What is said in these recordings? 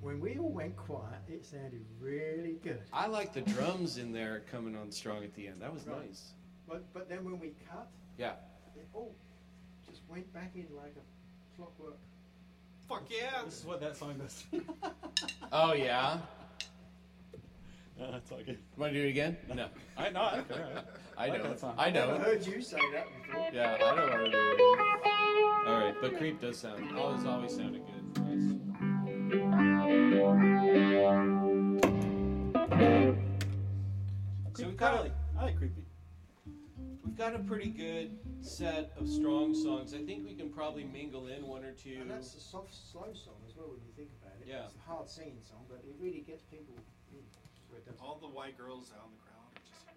when we all went quiet, it sounded really good. I like the drums in there coming on strong at the end. That was nice. But then when we cut, Yeah. it all just went back in like a clockwork. Fuck yeah! This is what that song does. Oh, yeah? That's all good. Want to do it again? No. I know. I don't care. I like know. that song. I I never know. heard you say that before. Yeah, I don't want to do it. All right, but Creep does sound, always sounded good. So we've got, I like Creepy. we've got a pretty good set of strong songs. I think we can probably mingle in one or two. And that's a soft, slow song as well when you think about it. Yeah. It's a hard singing song, but it really gets people in. So it does. All the white girls out in the crowd are just.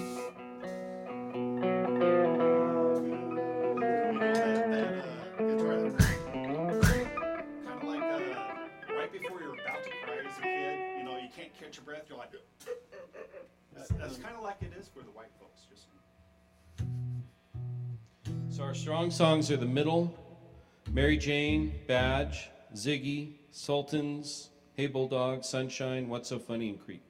Guitar. Kind of like right before you're about to cry as a kid, you can't catch your breath. You're like, that's kind of like it is for the white folks. Just So our strong songs are The Middle, Mary Jane, Badge, Ziggy, Sultans, Hey Bulldog, Sunshine, What's So Funny, and Creep.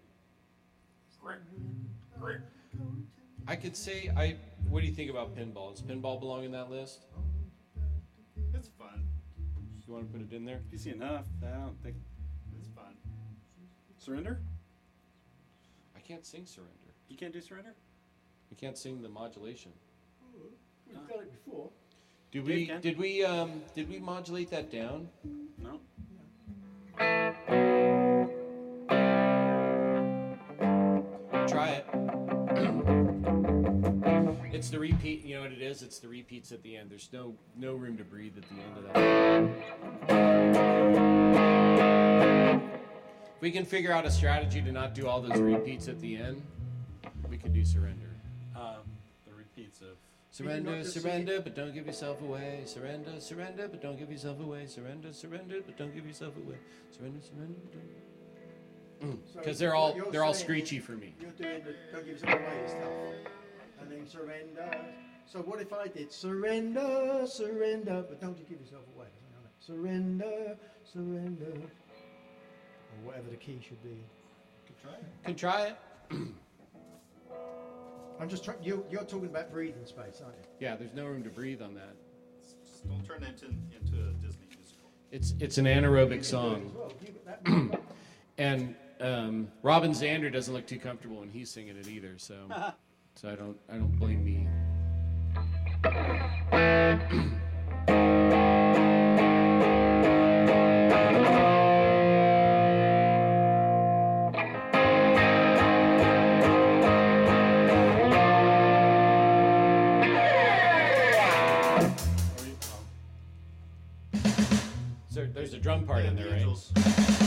I could say, what do you think about Pinball? Does Pinball belong in that list? it's fun. You want to put it in there? Easy enough. I don't think. It's fun. Surrender? I can't sing Surrender. You can't do surrender? I can't sing the modulation. We've got it before. Did Dave we can. did we modulate that down? No. Try it. It's the repeat. You know what it is? It's the repeats at the end. There's no room to breathe at the end of that. If we can figure out a strategy to not do all those repeats at the end, we could do Surrender. The repeats of. Surrender, not just surrender, but don't give yourself away. Surrender, surrender, but don't give yourself away. Surrender, surrender, but don't give yourself away. Surrender, surrender, but don't. Because they're all what you're saying screechy is for me. You're doing the don't give yourself away stuff. And then surrender. So what if I did surrender, surrender, but don't you give yourself away? Surrender, surrender. Or whatever the key should be. Can try it. I'm just trying, you're talking about breathing space, aren't you? Yeah, there's no room to breathe on that. Just don't turn that into a Disney musical. It's an anaerobic song, As well. You got that and Robin Zander doesn't look too comfortable when he's singing it either. So I don't blame me. There's a drum part in there, right? Angels.